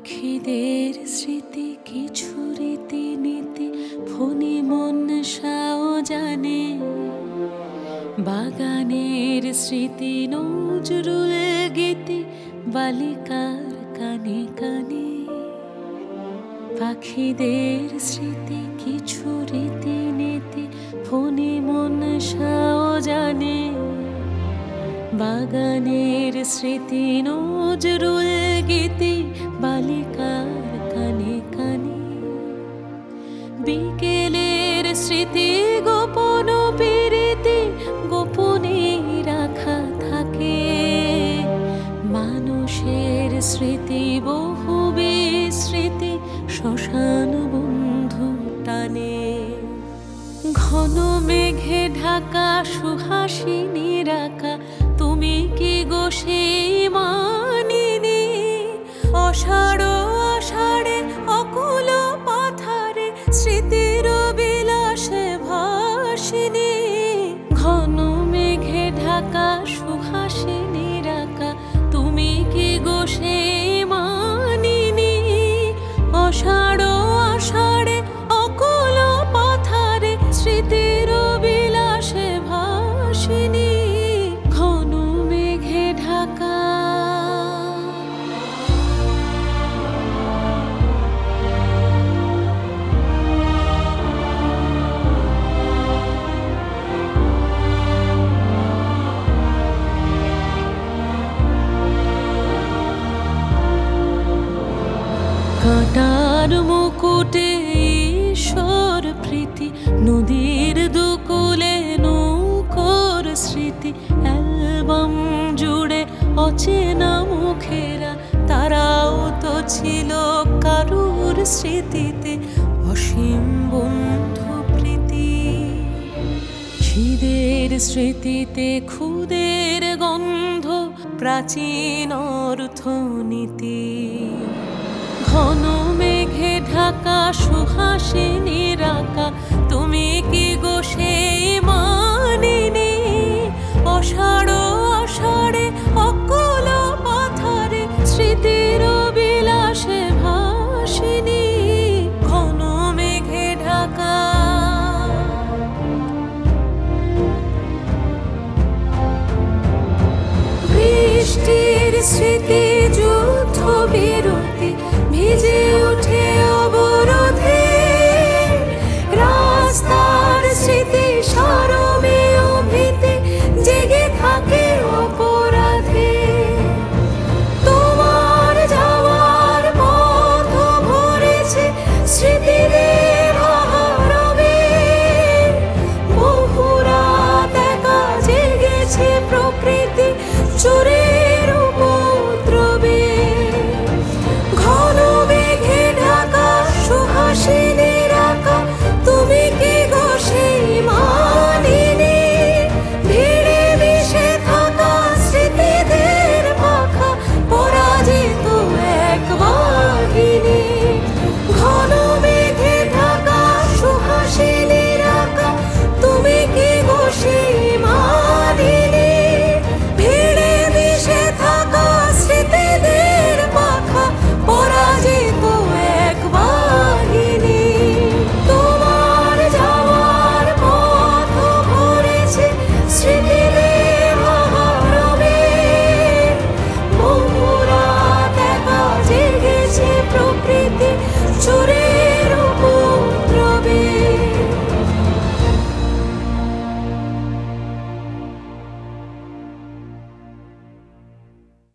পাখিদের স্মৃতি কিছু রীতিনীতি ফণি মনসাও জানে। বাগানের স্মৃতি নজরুল গীতি বালিকার কানে কানে। পাখিদের স্মৃতি কিছু রীতিনীতি ফণি মনসাও জানে। বাগানের স্মৃতি নজরুল গীতি বালিকার কানে কানে। বিকেলের স্মৃতি গোপন প্রীতি গোপনে রাখা থাকে। মানুষের স্মৃতি বহু বিস্মৃতি শ্মশান বন্ধু টানে। ঘন মেঘে ঢাকা সুহাসিনী রাখা তুমি কি গো সেই মানিনী। অষাঢ় আষাঢ়ে অকুল পাথারে স্মৃতির বিলাসে ভাসিনী। ঘন মেঘে ঢাকা সুহাসিনী রাখা তুমি কি গো সেই মানিনী। অষাঢ় আষাঢ়ে অকুল পাথারে স্মৃতির বিলাসে ভাসিনী। ঘন মেঘে ঢাকা। কাঁটার মুকুটে ঈশ্বর প্রীতি নদীর দুকুলে নৌকোর স্মৃতি। অ্যালবাম জুড়ে অচেনা মুখেরা তারাও তো ছিল কারুর স্মৃতিতে অসীম বন্ধু প্রীতি। খিদের স্মৃতিতে খুদের গন্ধ প্রাচীন অর্থনীতি। ঘন মেঘে ঢাকা সুহাসিনী রাখা তুমি কি গো সেই মানিনী। অষাঢ় আষাঢ়ে অকুল পাথারে স্মৃতির বিলাসে ভাসিনী। ঘন মেঘে ঢাকা। বৃষ্টির স্মৃতি যুদ্ধ বিরতি ভিজে